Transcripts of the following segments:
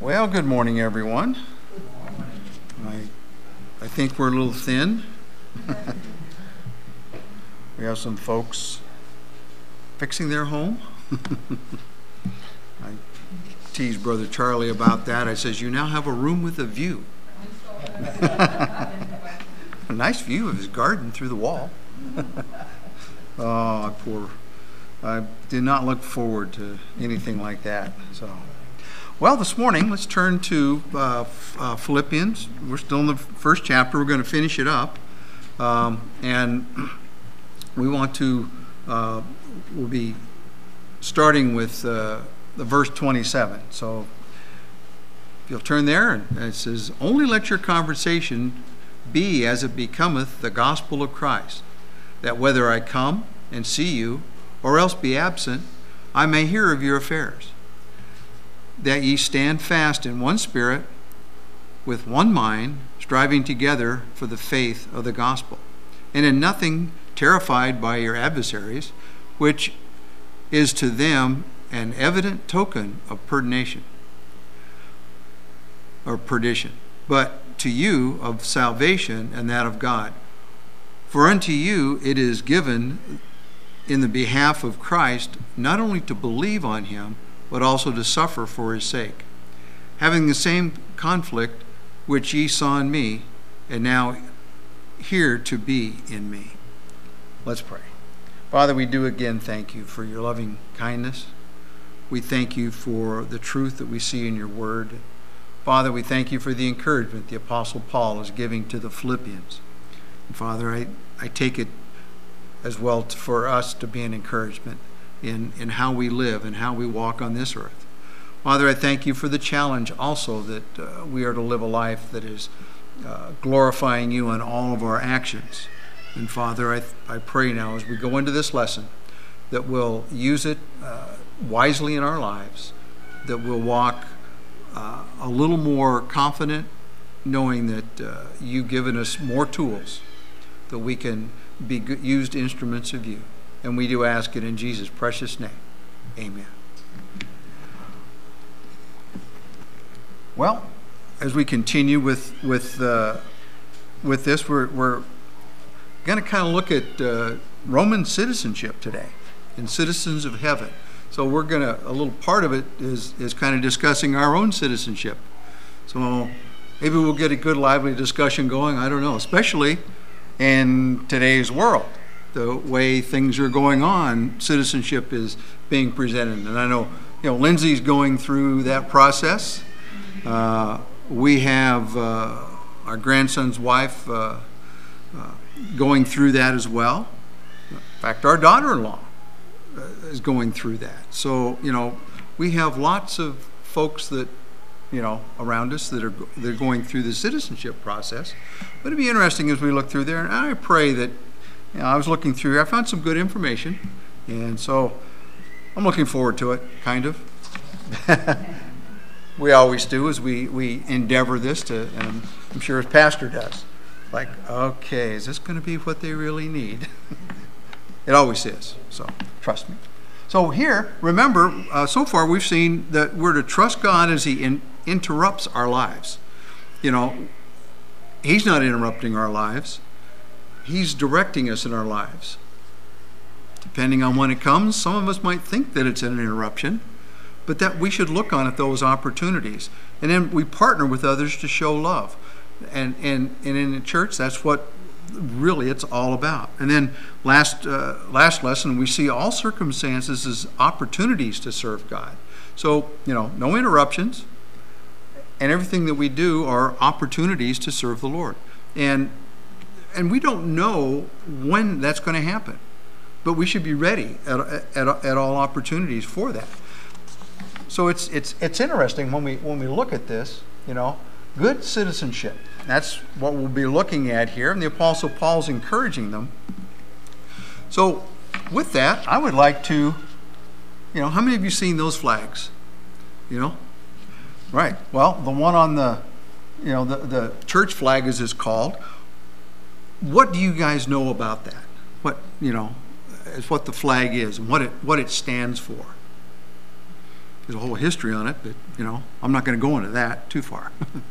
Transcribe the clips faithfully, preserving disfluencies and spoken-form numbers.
Well, good morning, everyone. I, I think we're a little thin. We have some folks fixing their home. I teased Brother Charlie about that. I says, you now have a room with a view. A nice view of his garden through the wall. Oh, poor. I did not look forward to anything like that. So, well, this morning, let's turn to uh, uh, Philippians. We're still in the first chapter. We're going to finish it up. Um, and we want to, uh, we'll be starting with uh, the verse twenty-seven. So, if you'll turn there, and it says, only let your conversation be as it becometh the gospel of Christ, that whether I come and see you, or else be absent, I may hear of your affairs, that ye stand fast in one spirit, with one mind, striving together for the faith of the gospel, and in nothing terrified by your adversaries, which is to them an evident token of perdition, or perdition, but to you of salvation and that of God. For unto you it is given in the behalf of Christ, not only to believe on him, but also to suffer for his sake, having the same conflict which ye saw in me, and now here to be in me. Let's pray. Father, we do again thank you for your loving kindness. We thank you for the truth that we see in your word. Father, we thank you for the encouragement the Apostle Paul is giving to the Philippians. And Father, I, I take it as well to, for us to be an encouragement in, in how we live and how we walk on this earth. Father, I thank you for the challenge also that uh, we are to live a life that is uh, glorifying you in all of our actions. And Father, I, I pray now as we go into this lesson that we'll use it uh, wisely in our lives, that we'll walk uh, a little more confident, knowing that uh, you've given us more tools that we can be used instruments of you. And we do ask it in Jesus' precious name. Amen. Well, as we continue with with uh, with this, we're we're going to kind of look at uh, Roman citizenship today and citizens of heaven. So we're going to, a little part of it is is kind of discussing our own citizenship. So maybe we'll get a good lively discussion going. I don't know, especially in today's world, the way things are going on, citizenship is being presented. And I know, you know, Lindsay's going through that process. Uh, we have uh, our grandson's wife uh, uh, going through that as well. In fact, our daughter-in-law uh, is going through that. So, you know, we have lots of folks that, you know, around us that are they're going through the citizenship process. But it'd be interesting as we look through there. And I pray that, you know, I was looking through, I found some good information. And so I'm looking forward to it, kind of. We always do as we, we endeavor this to, and I'm sure as pastor does. Like, okay, is this going to be what they really need? It always is. So trust me. So here, remember, uh, so far we've seen that we're to trust God as he in, interrupts our lives. You know, he's not interrupting our lives. He's directing us in our lives. Depending on when it comes, some of us might think that it's an interruption, but that we should look on at those opportunities. And then we partner with others to show love. And, and, and in the church, that's what really it's all about. And then last uh, last lesson, we see all circumstances as opportunities to serve God. So, you know, no interruptions, and everything that we do are opportunities to serve the Lord. And and we don't know when that's going to happen, but we should be ready at, at, at all opportunities for that. So it's it's it's interesting when we when we look at this, you know, good citizenship. That's what we'll be looking at here, and the Apostle Paul's encouraging them. So with that, I would like to, you know, how many of you seen those flags? You know? Right. Well, the one on the, you know, the, the church flag is, is called. What do you guys know about that? What, you know, is what the flag is and what it what it stands for. There's a whole history on it, but, you know, I'm not going to go into that too far.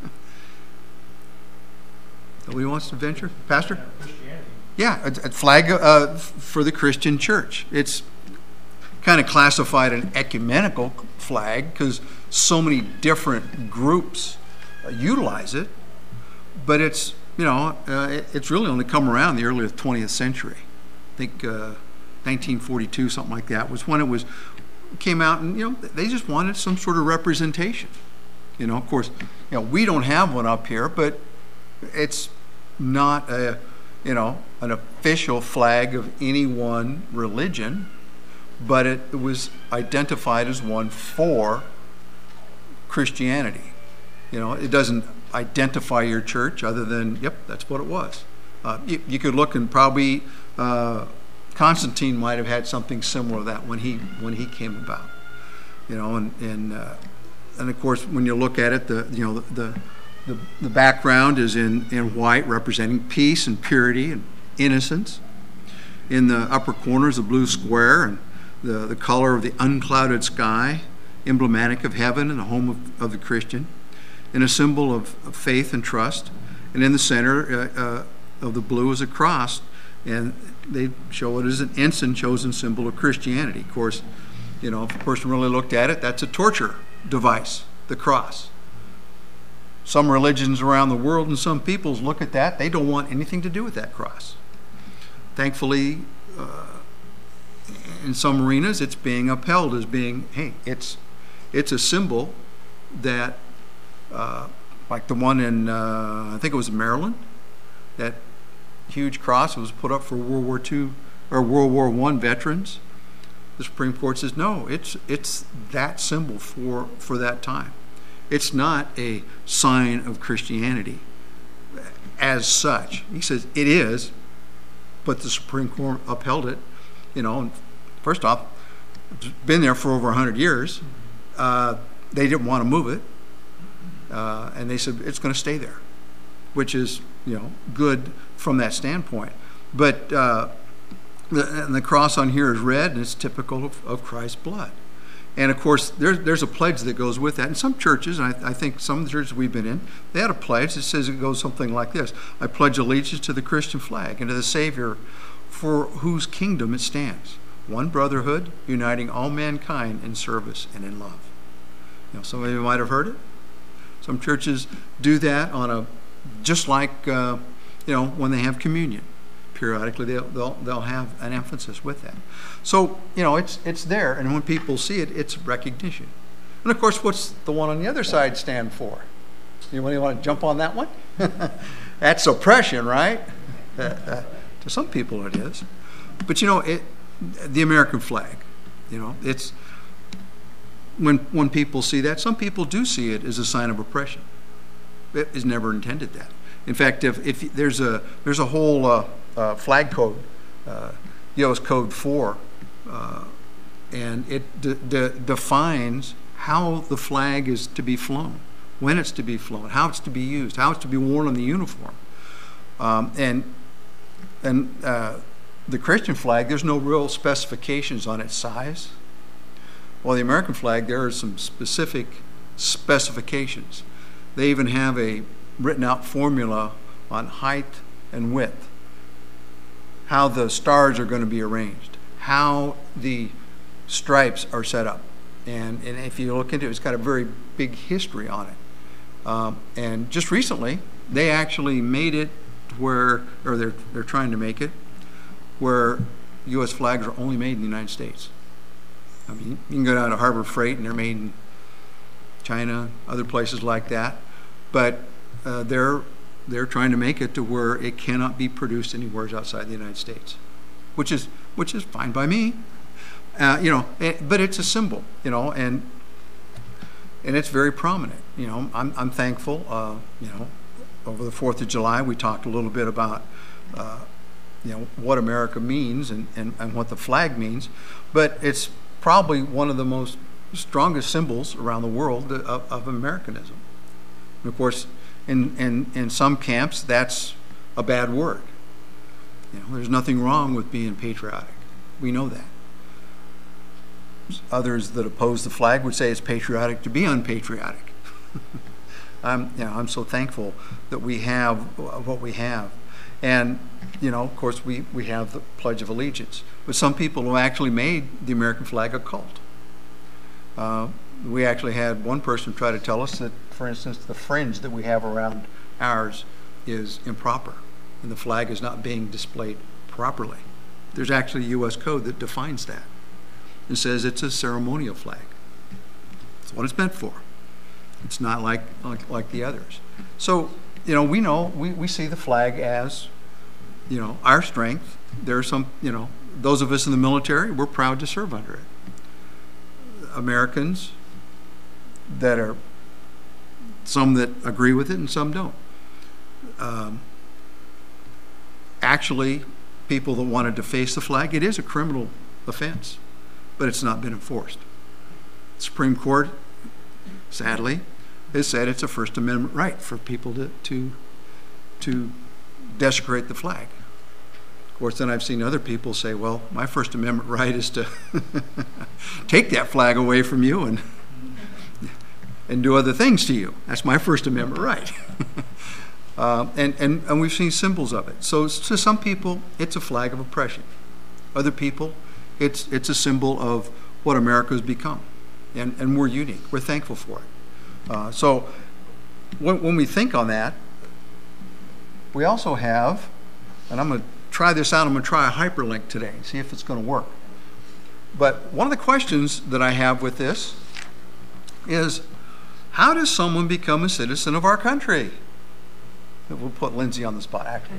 Nobody wants to venture? Pastor? Yeah, a, a flag uh, for the Christian church. It's kind of classified an ecumenical flag because so many different groups uh, utilize it, but it's, you know, uh, it, it's really only come around in the early twentieth century. I think uh, nineteen forty-two, something like that, was when it was came out, and, you know, they just wanted some sort of representation. You know, of course, you know, we don't have one up here, but it's not a, you know, an official flag of any one religion, but it was identified as one for Christianity. You know, it doesn't identify your church other than, yep, that's what it was. Uh, you, you could look and probably uh, Constantine might have had something similar to that when he when he came about. You know, and and uh, and of course when you look at it, the you know the the, the background is in in white, representing peace and purity and innocence. In the upper corner is a blue square and the the color of the unclouded sky, emblematic of heaven and the home of, of the Christian, and a symbol of, of faith and trust. And in the center uh, uh, of the blue is a cross, and they show it as an ensign chosen symbol of Christianity. Of course, you know, if a person really looked at it, that's a torture device, the cross. Some religions around the world and some peoples look at that, they don't want anything to do with that cross. Thankfully, uh, in some arenas, it's being upheld as being, hey, it's it's a symbol that, uh, like the one in, uh, I think it was Maryland, that huge cross was put up for World War Two or World War One veterans. The Supreme Court says no, it's it's that symbol for for that time. It's not a sign of Christianity as such. He says it is, but the Supreme Court upheld it. You know, and first off, it's been there for over a hundred years. Uh, they didn't want to move it, uh, and they said it's going to stay there, which is, you know, good from that standpoint. But uh, the, and the cross on here is red, and it's typical of, of Christ's blood. And of course, there's there's a pledge that goes with that. And some churches, and I, I think some of the churches we've been in, they had a pledge that says it goes something like this: I pledge allegiance to the Christian flag and to the Savior for whose kingdom it stands. One brotherhood, uniting all mankind in service and in love. You know, some of you might have heard it. Some churches do that on a, just like, uh, you know, when they have communion. Periodically, they'll, they'll, they'll have an emphasis with that. So, you know, it's, it's there, and when people see it, it's recognition. And of course, what's the one on the other side stand for? Anybody want to jump on that one? That's oppression, right? Uh, uh, to some people it is. But, you know, it, the American flag, you know, it's, when, when people see that, some people do see it as a sign of oppression. It is never intended that. In fact, if, if there's a there's a whole uh, uh, flag code, uh, U S Code four, uh, and it de de defines how the flag is to be flown, when it's to be flown, how it's to be used, how it's to be worn on the uniform, um, and and uh, the Christian flag, there's no real specifications on its size. Well, the American flag, there are some specific specifications. They even have a written out formula on height and width, how the stars are going to be arranged, how the stripes are set up. And, and if you look into it, it's got a very big history on it. Um, and just recently, they actually made it where, or they're, they're trying to make it, where U S flags are only made in the United States. I mean, you can go down to Harbor Freight and they're made in China, other places like that. But uh, they're they're trying to make it to where it cannot be produced anywhere outside the United States, which is which is fine by me. Uh, you know, it, but it's a symbol, you know, and and it's very prominent. You know, I'm I'm thankful. Uh, you know, over the Fourth of July, we talked a little bit about uh, you know what America means and, and and what the flag means, but it's probably one of the most strongest symbols around the world of, of Americanism. And of course, in, in, in some camps, that's a bad word. You know, there's nothing wrong with being patriotic. We know that. Others that oppose the flag would say it's patriotic to be unpatriotic. I'm, you know, I'm so thankful that we have what we have. And, you know, of course, we, we have the Pledge of Allegiance. But some people have actually made the American flag a cult. Uh, we actually had one person try to tell us that, for instance, the fringe that we have around ours is improper, and the flag is not being displayed properly. There's actually a U S code that defines that. It says it's a ceremonial flag. That's what it's meant for. It's not like, like, like the others. So, you know, we know, we, we see the flag as, you know, our strength. There are some, you know, those of us in the military, we're proud to serve under it. Americans that are, some that agree with it and some don't. Um, actually, people that want to deface the flag, it is a criminal offense, but it's not been enforced. The Supreme Court, sadly, has said it's a First Amendment right for people to, to, to desecrate the flag. Of course, then I've seen other people say, well, my First Amendment right is to take that flag away from you and, and do other things to you. That's my First Amendment right. uh, and, and, and we've seen symbols of it. So to some people, it's a flag of oppression. Other people, it's, it's a symbol of what America has become. And, and we're unique. We're thankful for it. Uh, so when, when we think on that, we also have, and I'm going to try this out, I'm going to try a hyperlink today and see if it's going to work. But one of the questions that I have with this is, how does someone become a citizen of our country? We'll put Lindsay on the spot, actually.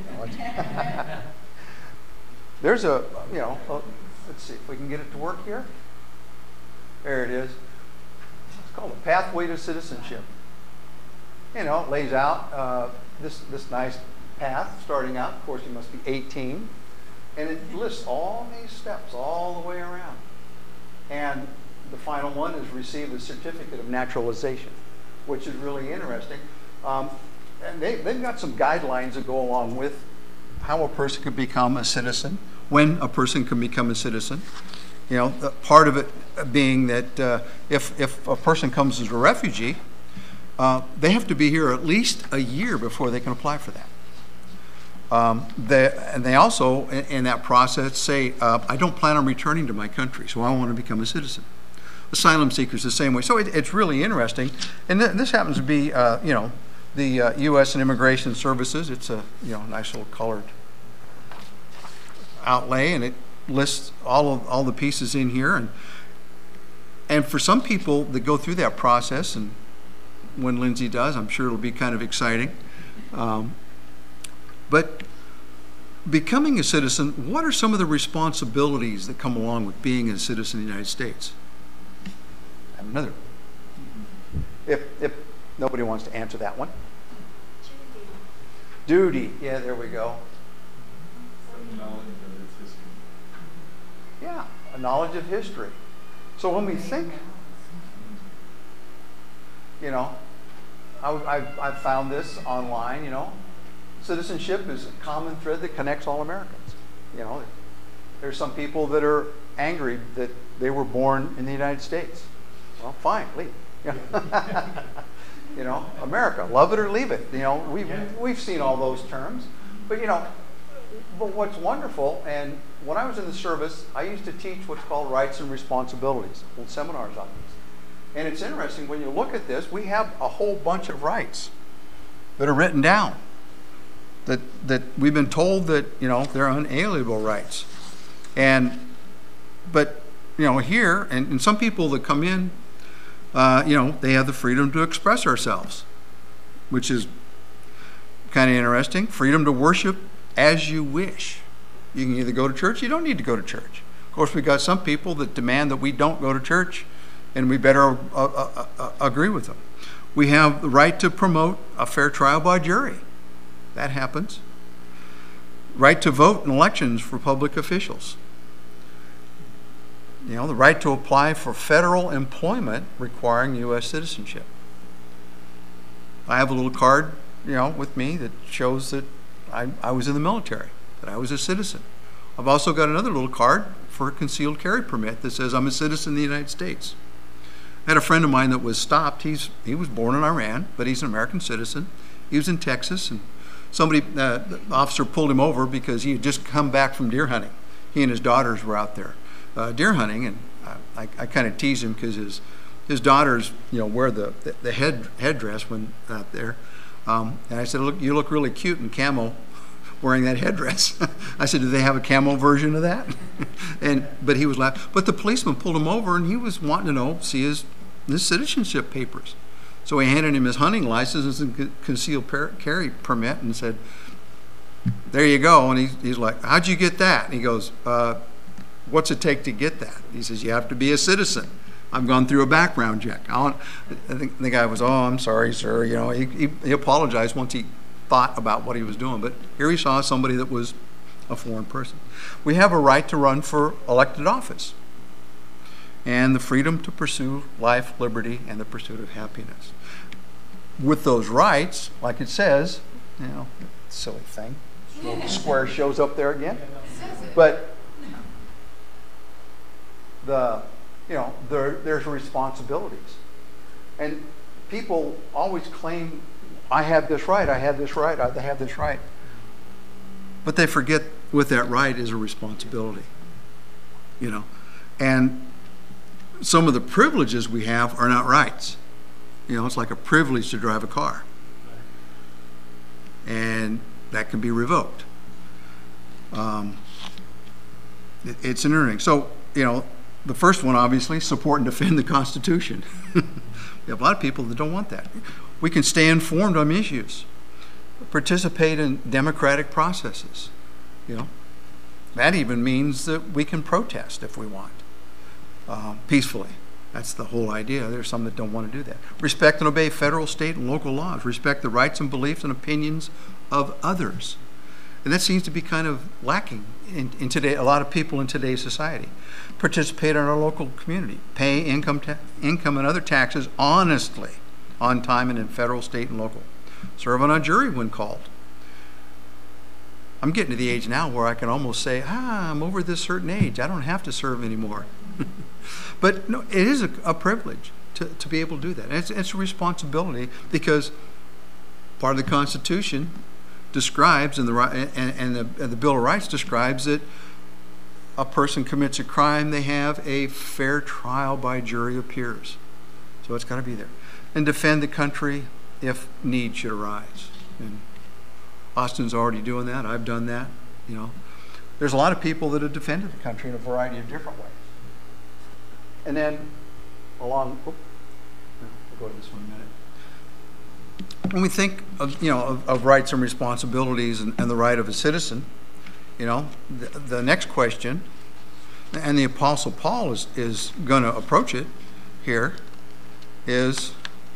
There's a, you know, a, let's see if we can get it to work here. There it is. It's called a Pathway to Citizenship. You know, it lays out uh, this, this nice path starting out. Of course, you must be eighteen. And it lists all these steps all the way around. And the final one is receive a certificate of naturalization, which is really interesting. Um, and they, they've got some guidelines that go along with how a person can become a citizen, when a person can become a citizen. You know, part of it being that uh, if, if a person comes as a refugee, uh, they have to be here at least a year before they can apply for that. Um, they, and they also, in, in that process, say, uh, I don't plan on returning to my country, so I want to become a citizen. Asylum seekers the same way. So it, it's really interesting. And th this happens to be, uh, you know, the uh, U S and Immigration Services. It's a, you know, nice little colored outlay, and it lists all of all the pieces in here. And and for some people that go through that process, and when Lindsay does, I'm sure it'll be kind of exciting. Um, but becoming a citizen, what are some of the responsibilities that come along with being a citizen of the United States? I have another. If if nobody wants to answer that one. Duty. Duty. Yeah, there we go. Yeah, a knowledge of history. So when we think, you know, I, I've, I've found this online, you know, citizenship is a common thread that connects all Americans. You know, there's some people that are angry that they were born in the United States. Well, fine, leave. You know, America, love it or leave it. You know, we've, we've seen all those terms. But, you know, but what's wonderful, and when I was in the service, I used to teach what's called rights and responsibilities, hold seminars on these. And it's interesting, when you look at this, we have a whole bunch of rights that are written down, that, that we've been told that, you know, they're unalienable rights. And, but, you know, here, and, and some people that come in, uh, you know, they have the freedom to express ourselves, which is kind of interesting. Freedom to worship as you wish. You can either go to church, you don't need to go to church. Of course, we've got some people that demand that we don't go to church, and we better uh, uh, uh, agree with them. We have the right to promote a fair trial by jury. That happens. Right to vote in elections for public officials. You know, the right to apply for federal employment requiring U S citizenship. I have a little card, you know, with me that shows that I, I was in the military, that I was a citizen. I've also got another little card for a concealed carry permit that says I'm a citizen of the United States. I had a friend of mine that was stopped. He's he was born in Iran, but he's an American citizen. He was in Texas, and somebody, uh, the officer pulled him over because he had just come back from deer hunting. He and his daughters were out there uh, deer hunting, and I, I, I kind of teased him because his his daughters, you know, wear the the, the head headdress when out there. Um, and I said, "Look, you look really cute in camo, wearing that headdress." I said, "Do they have a camo version of that?" and but he was laughing. But the policeman pulled him over, and he was wanting to know, see his his citizenship papers. So he handed him his hunting license and concealed carry permit and said, "There you go." And he's, he's like, "How'd you get that?" And he goes, uh, "What's it take to get that?" He says, "You have to be a citizen. I've gone through a background check." I, I think the guy was, "Oh, I'm sorry, sir." You know, he, he, he apologized once he thought about what he was doing. But here he saw somebody that was a foreign person. We have a right to run for elected office, and the freedom to pursue life, liberty, and the pursuit of happiness. With those rights, like it says, you know, silly thing, little square shows up there again. But the, you know, there, there's responsibilities, and people always claim, "I have this right, I have this right, I have this right," but they forget with that right is a responsibility, you know, and some of the privileges we have are not rights. You know, it's like a privilege to drive a car, and that can be revoked. Um, it, it's an earning. So, you know, the first one, obviously, support and defend the Constitution. We have a lot of people that don't want that. We can stay informed on issues, participate in democratic processes. You know, that even means that we can protest if we want. Uh, peacefully. That's the whole idea. There's some that don't want to do that. Respect and obey federal, state, and local laws. Respect the rights and beliefs and opinions of others. And that seems to be kind of lacking in, in today, a lot of people in today's society. Participate in our local community. Pay income, ta- income and other taxes honestly, on time, and in federal, state, and local. Serve on a jury when called. I'm getting to the age now where I can almost say, ah, I'm over this certain age. I don't have to serve anymore. But no, it is a, a privilege to, to be able to do that. And it's, it's a responsibility because part of the Constitution describes, and the, and, and, the, and the Bill of Rights describes that a person commits a crime, they have a fair trial by jury of peers. So it's got to be there. And defend the country if need should arise. And Austin's already doing that. I've done that. You know, there's a lot of people that have defended the country in a variety of different ways. And then along, oh, we'll go to this one in a minute. When we think of, you know, of, of rights and responsibilities and, and the right of a citizen, you know, the, the next question, and the Apostle Paul is, is going to approach it here, is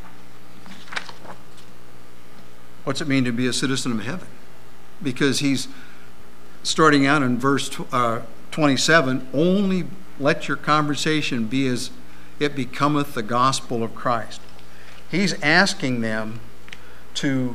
what's it mean to be a citizen of heaven? Because he's starting out in verse uh, twenty-seven, only let your conversation be as it becometh the gospel of Christ. He's asking them to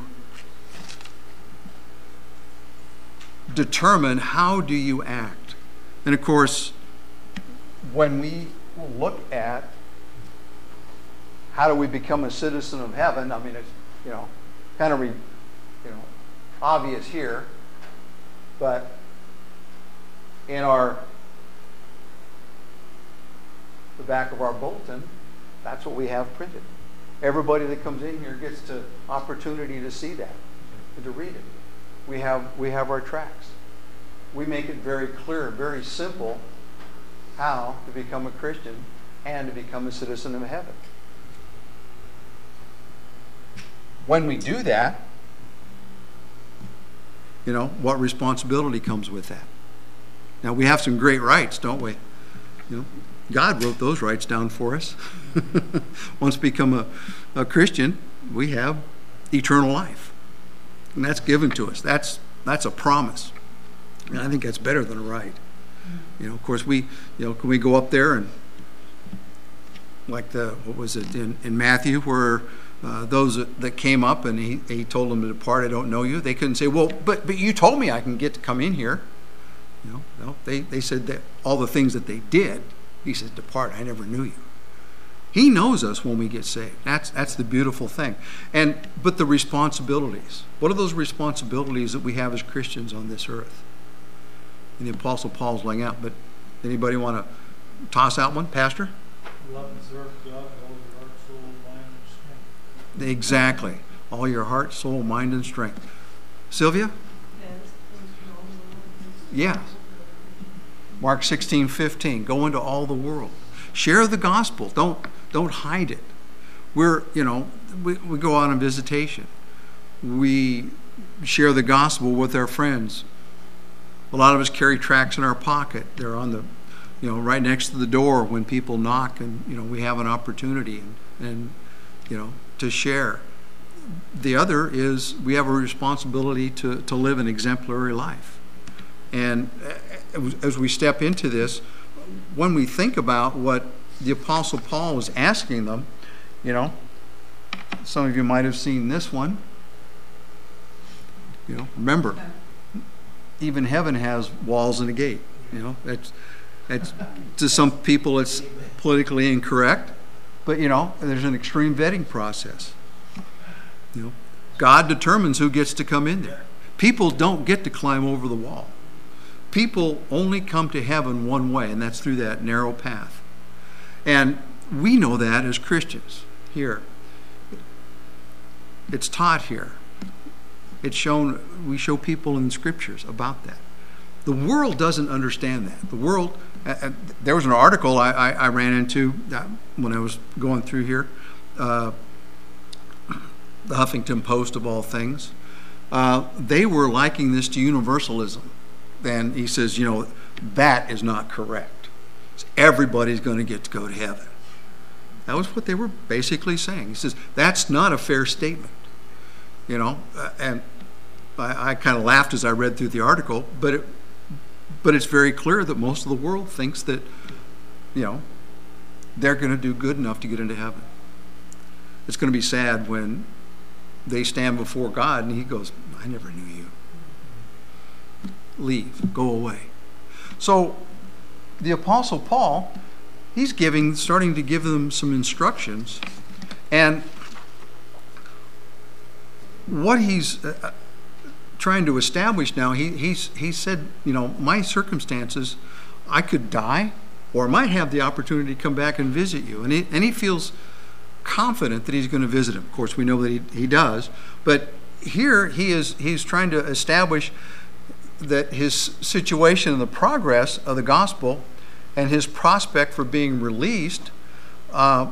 determine how do you act. And of course, when we look at how do we become a citizen of heaven, I mean, it's, you know, kind of, re, you know, obvious here, but in our the back of our bulletin, that's what we have printed. Everybody that comes in here gets the opportunity to see that and to read it. We have we have our tracts. We make it very clear, very simple, how to become a Christian and to become a citizen of heaven. When we do that, you know, what responsibility comes with that? Now, we have some great rights, don't we? You know, God wrote those rights down for us. Once we become a, a Christian, we have eternal life. And that's given to us. That's that's a promise. And I think that's better than a right. You know, of course, we, you know, can we go up there and, like the, what was it, in, in Matthew, where uh, those that, that came up and he, he told them to depart, I don't know you. They couldn't say, well, but but you told me I can get to come in here. You know, no, they, they said that all the things that they did, he says, depart, I never knew you. He knows us when we get saved. That's that's the beautiful thing. And but the responsibilities. What are those responsibilities that we have as Christians on this earth? And the Apostle Paul's laying out. But anybody want to toss out one, Pastor? Love and serve God with all your heart, soul, mind, and strength. Exactly. All your heart, soul, mind, and strength. Sylvia? Yes. Mark sixteen fifteen. Go into all the world. Share the gospel. Don't don't hide it. We're, you know, we, we go out on visitation. We share the gospel with our friends. A lot of us carry tracts in our pocket. They're on the, you know, right next to the door when people knock, and, you know, we have an opportunity and, and you know, to share. The other is we have a responsibility to, to live an exemplary life. And as we step into this, when we think about what the Apostle Paul was asking them, you know, some of you might have seen this one. You know, remember, even heaven has walls and a gate. You know, it's, it's to some people it's politically incorrect, but you know, there's an extreme vetting process. You know, God determines who gets to come in there. People don't get to climb over the wall. People only come to heaven one way, and that's through that narrow path. And we know that as Christians here. It's taught here. It's shown, we show people in the scriptures about that. The world doesn't understand that. The world, uh, there was an article I, I, I ran into uh, when I was going through here, uh, the Huffington Post of all things. Uh, they were liking this to universalism. And he says, you know, that is not correct. Everybody's going to get to go to heaven. That was what they were basically saying. He says, that's not a fair statement. You know, uh, and I, I kind of laughed as I read through the article, but it, but it's very clear that most of the world thinks that, you know, they're going to do good enough to get into heaven. It's going to be sad when they stand before God and he goes, I never knew you. Leave, go away. So the Apostle Paul, he's giving, starting to give them some instructions, and what he's uh, trying to establish now, he he's he said, you know, my circumstances, I could die, or I might have the opportunity to come back and visit you, and he and he feels confident that he's going to visit him. Of course, we know that he he does, but here he is he's trying to establish that his situation and the progress of the gospel and his prospect for being released, uh,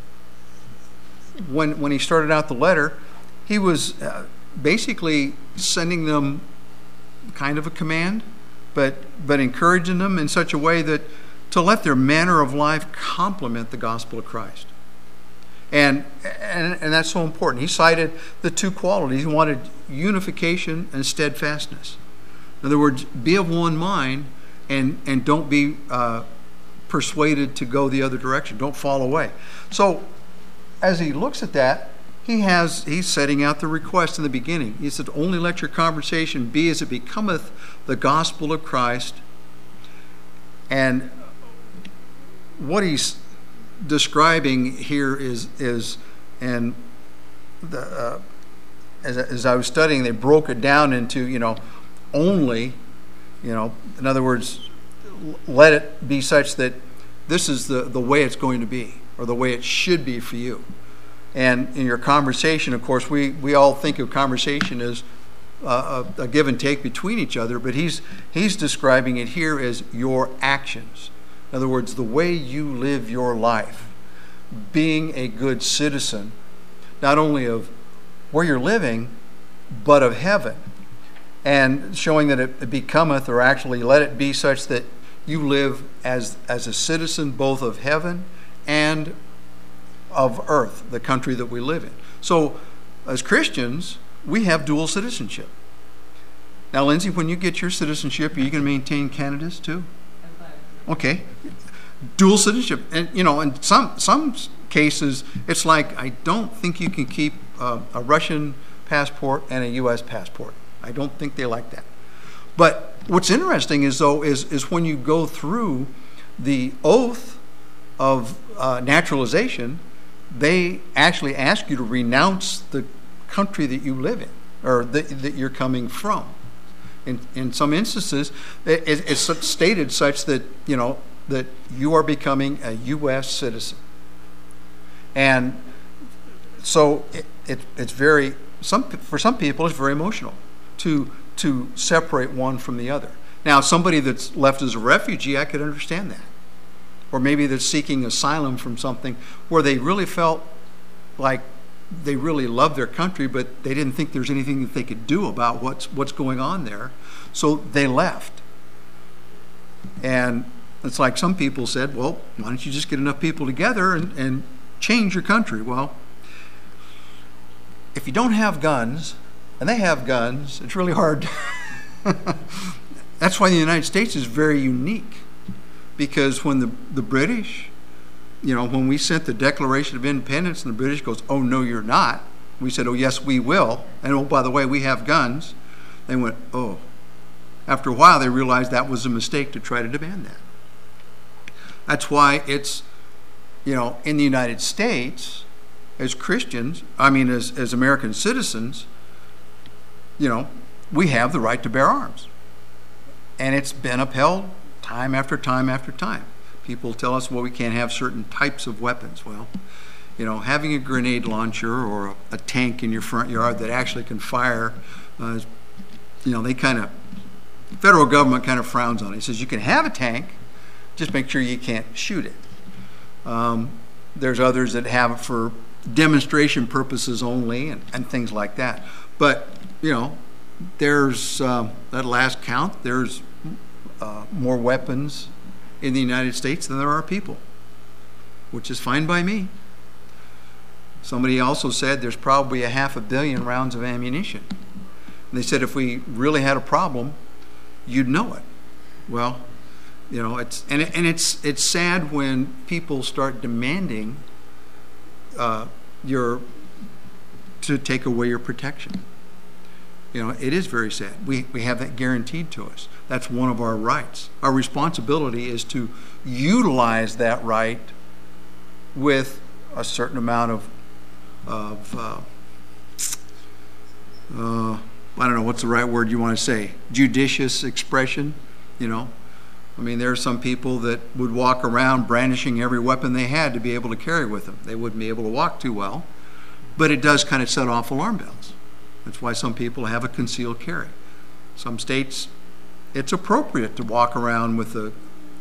when when he started out the letter, he was uh, basically sending them kind of a command, but but encouraging them in such a way that to let their manner of life complement the gospel of Christ. And, and, and that's so important. He cited the two qualities. He wanted unification and steadfastness. In other words, be of one mind and, and don't be uh, persuaded to go the other direction. Don't fall away. So as he looks at that, he has he's setting out the request in the beginning. He said, only let your conversation be as it becometh the gospel of Christ. And what he's describing here is, is and the, uh, as, as I was studying, they broke it down into, you know, only, you know, in other words, let it be such that this is the, the way it's going to be, or the way it should be for you. And in your conversation, of course, we, we all think of conversation as uh, a, a give and take between each other, but he's he's describing it here as your actions. In other words, the way you live your life, being a good citizen, not only of where you're living, but of heaven. And showing that it becometh, or actually let it be such that you live as, as a citizen both of heaven and of earth, the country that we live in. So as Christians, we have dual citizenship. Now, Lindsay, when you get your citizenship, are you going to maintain Canada's too? Okay. Dual citizenship. And, you know, in some, some cases, it's like, I don't think you can keep uh, a Russian passport and a U S passport. I don't think they like that. But what's interesting is, though, is, is when you go through the oath of uh, naturalization, they actually ask you to renounce the country that you live in, or that, that you're coming from. In, in some instances, it, it's stated such that, you know, that you are becoming a U S citizen. And so it, it, it's very, some, for some people, it's very emotional to, to separate one from the other. Now, somebody that's left as a refugee, I could understand that. Or maybe that's seeking asylum from something where they really felt like they really loved their country, but they didn't think there's anything that they could do about what's what's going on there. So they left. And it's like some people said, well, why don't you just get enough people together and, and change your country? Well, if you don't have guns, and they have guns, it's really hard. That's why the United States is very unique. Because when the, the British, you know, when we sent the Declaration of Independence and the British goes, oh, no, you're not. We said, oh, yes, we will. And oh, by the way, we have guns. They went, oh. After a while, they realized that was a mistake to try to demand that. That's why it's, you know, in the United States, as Christians, I mean, as, as American citizens, you know, we have the right to bear arms. And it's been upheld time after time after time. People tell us, well, we can't have certain types of weapons. Well, you know, having a grenade launcher or a, a tank in your front yard that actually can fire, uh, you know, they kind of, the federal government kind of frowns on it. He says, you can have a tank, just make sure you can't shoot it. Um, there's others that have it for demonstration purposes only and, and things like that. But, you know, there's, um, at last count, there's uh, more weapons in the United States than there are people, which is fine by me. Somebody also said there's probably a half a billion rounds of ammunition. And they said if we really had a problem, you'd know it. Well, you know, it's and, it, and it's it's sad when people start demanding uh, your to take away your protection. You know, it is very sad. We, we have that guaranteed to us. That's one of our rights. Our responsibility is to utilize that right with a certain amount of, of uh, uh, I don't know, what's the right word you want to say? Judicious expression, you know. I mean, there are some people that would walk around brandishing every weapon they had to be able to carry with them. They wouldn't be able to walk too well, but it does kind of set off alarm bells. That's why some people have a concealed carry. Some states, it's appropriate to walk around with a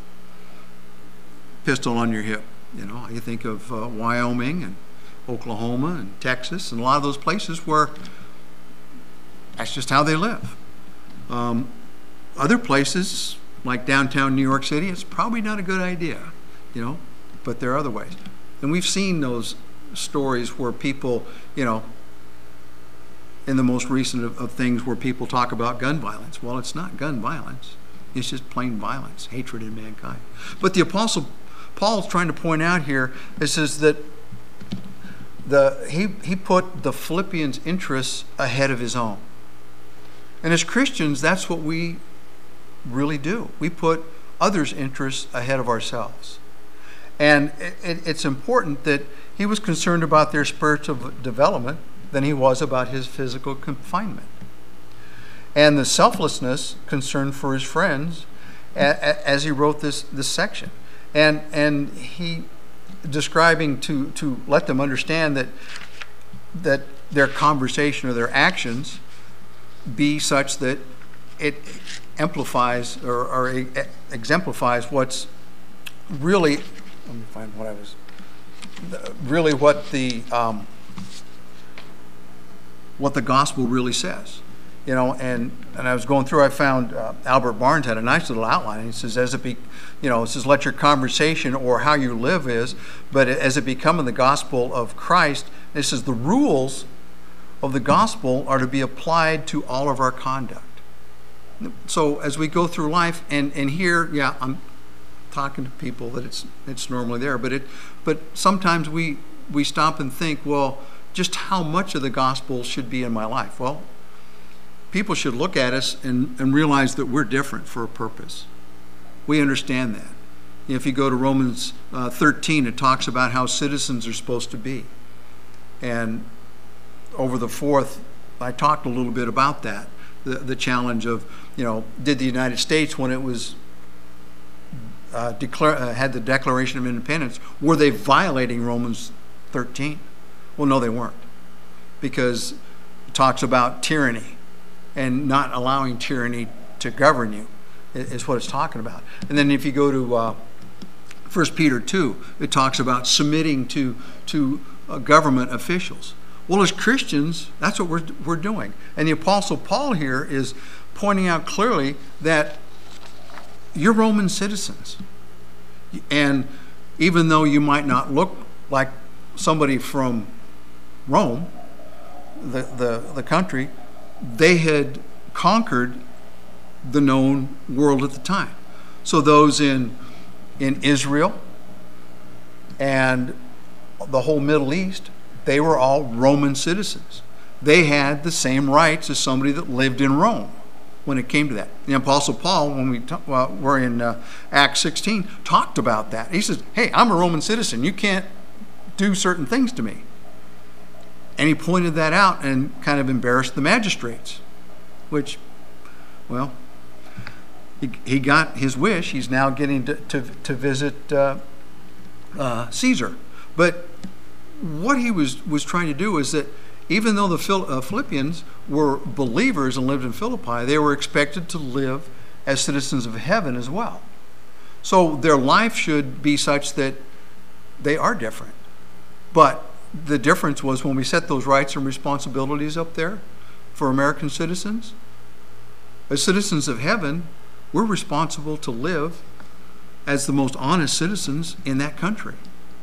pistol on your hip. You know, you think of uh, Wyoming and Oklahoma and Texas and a lot of those places where that's just how they live. Um, other places, like downtown New York City, it's probably not a good idea, you know, but there are other ways. And we've seen those stories where people, you know, in the most recent of, of things where people talk about gun violence. Well, it's not gun violence. It's just plain violence, hatred in mankind. But the Apostle Paul's trying to point out here, it says that the he, he put the Philippians' interests ahead of his own. And as Christians, that's what we really do. We put others' interests ahead of ourselves. And it, it, it's important that he was concerned about their spiritual development than he was about his physical confinement. And the selflessness concern for his friends as he wrote this, this section. And, and he describing to, to let them understand that, that their conversation or their actions be such that it amplifies or, or exemplifies what's really, let me find what I was, really what the, um, what the gospel really says. You know, and, and I was going through, I found uh, Albert Barnes had a nice little outline. He says, as it be, you know, it says, let your conversation or how you live is, but as it becoming the gospel of Christ, it says the rules of the gospel are to be applied to all of our conduct. So as we go through life, and, and here, yeah, I'm talking to people that it's it's normally there, but it, but sometimes we we stop and think, well, just how much of the gospel should be in my life? Well, people should look at us and, and realize that we're different for a purpose. We understand that. If you go to Romans uh, thirteen, it talks about how citizens are supposed to be. And over the fourth, I talked a little bit about that. The, the challenge of, you know, did the United States, when it was uh, declare, uh, had the Declaration of Independence, were they violating Romans thirteen? Well, no, they weren't. Because it talks about tyranny and not allowing tyranny to govern you is what it's talking about. And then if you go to uh, First Peter two, it talks about submitting to, to uh, government officials. Well, as Christians, that's what we're, we're doing. And the Apostle Paul here is pointing out clearly that you're Roman citizens. And even though you might not look like somebody from Rome, the, the, the country, they had conquered the known world at the time. So those in, in Israel and the whole Middle East, they were all Roman citizens. They had the same rights as somebody that lived in Rome when it came to that. The Apostle Paul, when we t- well, were in uh, Acts sixteen, talked about that. He says, hey, I'm a Roman citizen. You can't do certain things to me. And he pointed that out and kind of embarrassed the magistrates, which, well, he, he got his wish. He's now getting to, to, to visit uh, uh, Caesar. But what he was, was trying to do is that even though the Phil, uh, Philippians were believers and lived in Philippi, they were expected to live as citizens of heaven as well. So their life should be such that they are different. But the difference was when we set those rights and responsibilities up there for American citizens, as citizens of heaven, we're responsible to live as the most honest citizens in that country,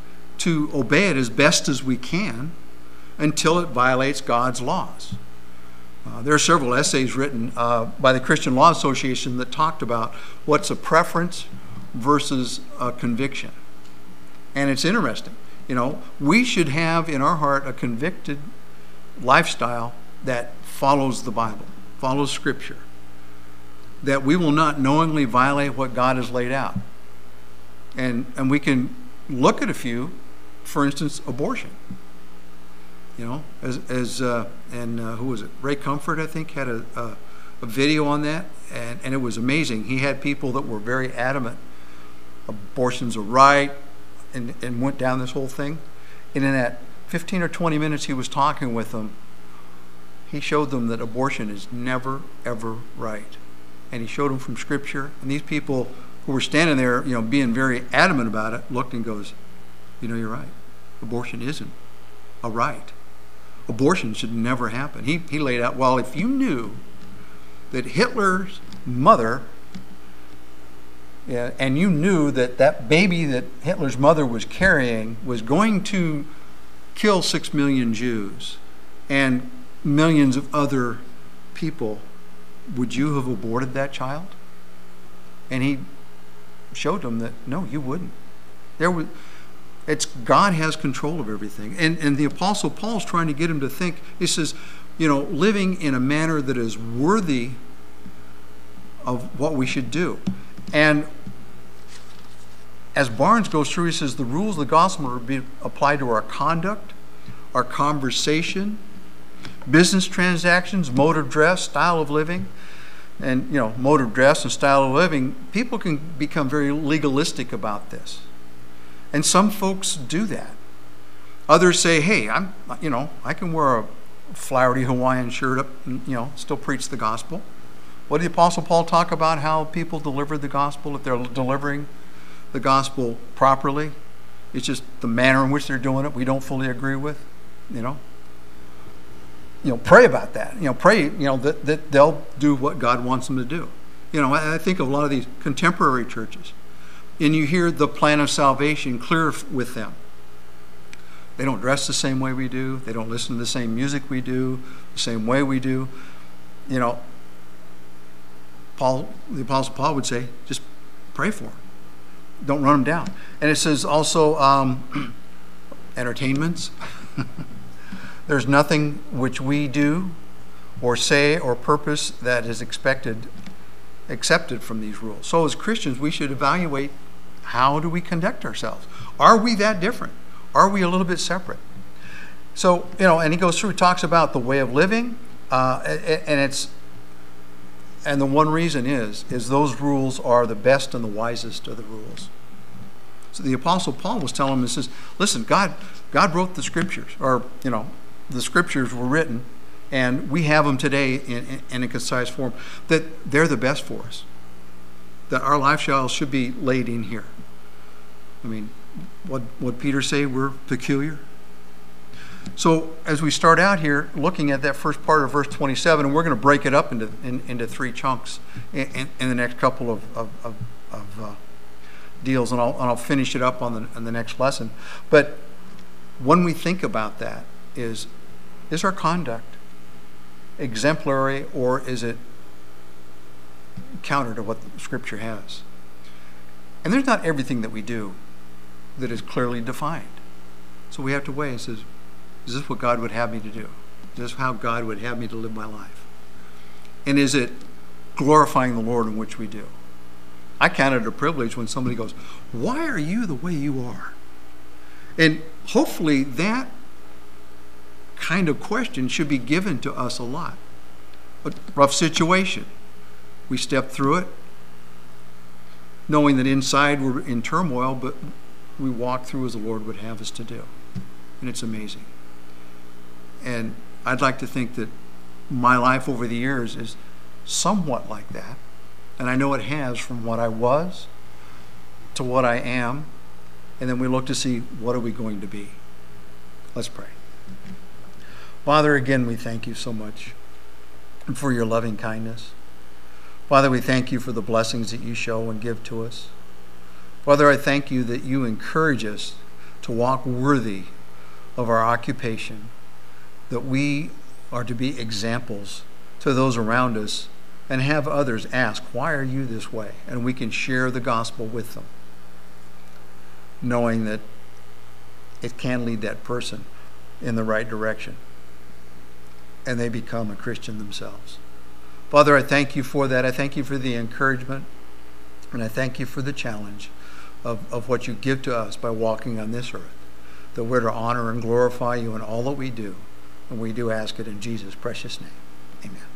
to obey it as best as we can until it violates God's laws. Uh, there are several essays written uh, by the Christian Law Association that talked about what's a preference versus a conviction. And it's interesting. You know, we should have in our heart a convicted lifestyle that follows the Bible, follows Scripture, that we will not knowingly violate what God has laid out. And, and we can look at a few, for instance, abortion. You know, as, as uh, and uh, who was it? Ray Comfort, I think, had a, a, a video on that, and, and it was amazing. He had people that were very adamant. Abortion's a right, and, and went down this whole thing. And in that fifteen or twenty minutes he was talking with them, he showed them that abortion is never, ever right. And he showed them from Scripture. And these people who were standing there, you know, being very adamant about it, looked and goes, you know, you're right. Abortion isn't a right. Abortion should never happen. He, he laid out, well, if you knew that Hitler's mother, yeah, and you knew that that baby that Hitler's mother was carrying was going to kill six million Jews and millions of other people, would you have aborted that child? And he showed them that, no, you wouldn't. There was... It's God has control of everything. And, and the Apostle Paul's trying to get him to think, he says, you know, living in a manner that is worthy of what we should do. And as Barnes goes through, he says the rules of the gospel are being applied to our conduct, our conversation, business transactions, mode of dress, style of living. And, you know, mode of dress and style of living, people can become very legalistic about this. And some folks do that. Others say, hey, I'm, you know, I can wear a flowery Hawaiian shirt up and, you know, still preach the gospel. What did the Apostle Paul talk about how people deliver the gospel, if they're delivering the gospel properly? It's just the manner in which they're doing it we don't fully agree with, you know. You know, pray about that. You know, pray, you know, that, that they'll do what God wants them to do. You know, I, I think of a lot of these contemporary churches. And you hear the plan of salvation clear with them. They don't dress the same way we do. They don't listen to the same music we do, the same way we do. You know, Paul, the Apostle Paul would say, just pray for them. Don't run them down. And it says also um, entertainments. There's nothing which we do or say or purpose that is expected, accepted from these rules. So as Christians, we should evaluate, how do we conduct ourselves? Are we that different? Are we a little bit separate? So, you know, and he goes through, he talks about the way of living, uh, and it's, and the one reason is, is those rules are the best and the wisest of the rules. So the Apostle Paul was telling him, he says, listen, God, God wrote the scriptures, or, you know, the scriptures were written, and we have them today in, in, in a concise form, that they're the best for us. That our lifestyle should be laid in here. I mean, what what Peter say? We're peculiar. So as we start out here, looking at that first part of verse twenty-seven, and we're going to break it up into in, into three chunks in, in, in the next couple of of, of, of uh, deals, and I'll and I'll finish it up on the on the next lesson. But when we think about that, is is our conduct exemplary, or is it counter to what the Scripture has? And there's not everything that we do that is clearly defined. So we have to weigh and says, is this what God would have me to do? Is this how God would have me to live my life? And is it glorifying the Lord in which we do? I count it a privilege when somebody goes, why are you the way you are? And hopefully that kind of question should be given to us a lot. A rough situation. We step through it, knowing that inside we're in turmoil, but we walk through as the Lord would have us to do. And it's amazing. And I'd like to think that my life over the years is somewhat like that. And I know it has, from what I was to what I am. And then we look to see, what are we going to be? Let's pray. Father, again, we thank you so much for your loving kindness. Father, we thank you for the blessings that you show and give to us. Father, I thank you that you encourage us to walk worthy of our occupation, that we are to be examples to those around us and have others ask, why are you this way? And we can share the gospel with them, knowing that it can lead that person in the right direction and they become a Christian themselves. Father, I thank you for that. I thank you for the encouragement, and I thank you for the challenge of, of what you give to us by walking on this earth, that we're to honor and glorify you in all that we do, and we do ask it in Jesus' precious name. Amen.